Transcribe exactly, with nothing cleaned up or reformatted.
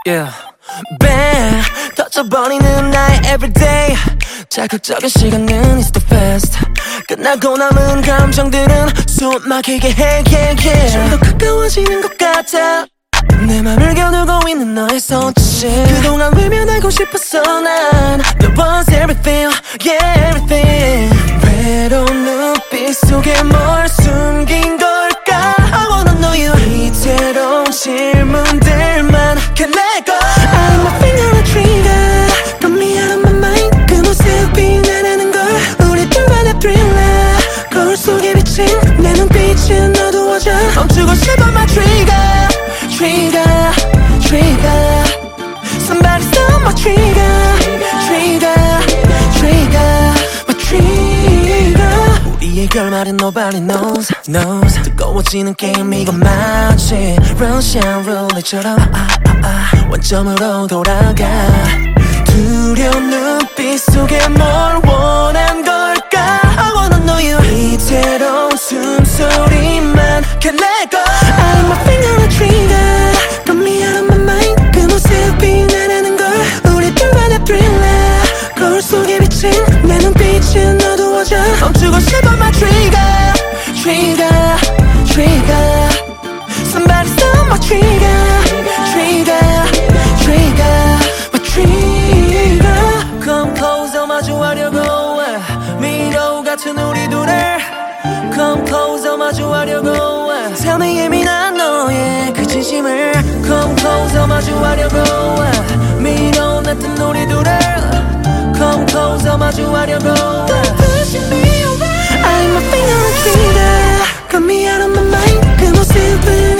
Yeah. Bang 터져버리는 나의 everyday 자극적인 시간은 is the fast 끝나고 남은 감정들은 숨 막히게 해 yeah, yeah. 좀 더 가까워지는 것 같아 내 맘을 겨누고 있는 너의 손짓 그동안 외면하고 싶었어 난 Your was everything, yeah everything 외로운 눈빛 속에 뭘 숨긴 걸까 I wanna know you 이태로운 질문들만 can let go I'm a finger on trigger Got me out of my mind 그 모습이 나라는 걸 우리 둘만의 thriller 거울 속에 비친 내 눈빛은 어두워져 멈추고 싶어 my trigger Trigger, trigger Somebody stop my trigger Trigger, trigger My trigger 우리의 결말은 nobody knows, knows 뜨거워지는 게임 이건 마치 Russian roulette처럼 아, 아, 아, 원점으로 돌아가 두려운 눈빛 속에 뭘 원한 걸까 I wanna know you 이태로운 숨소리만 can let go I'm a finger on trigger Got me out of my mind 그 모습이 나라는 걸 우리 둘만의 thriller 거울 속에 비친 내 눈빛은 어두워져 멈추고 싶어 my trigger Trigger, trigger Somebody stop my trigger Trigger, trigger My trigger Come closer 마주하려고 해 미로 같은 우리 둘을 Come closer 마주하려고 해 Tell me 예민한 너의 그 진심을 Come closer 마주하려고 해 미로 같은 우리 둘을 Come closer 마주하려고 해 Don't push me away I'm a finger on trigger Got me out of my mind 그 모습을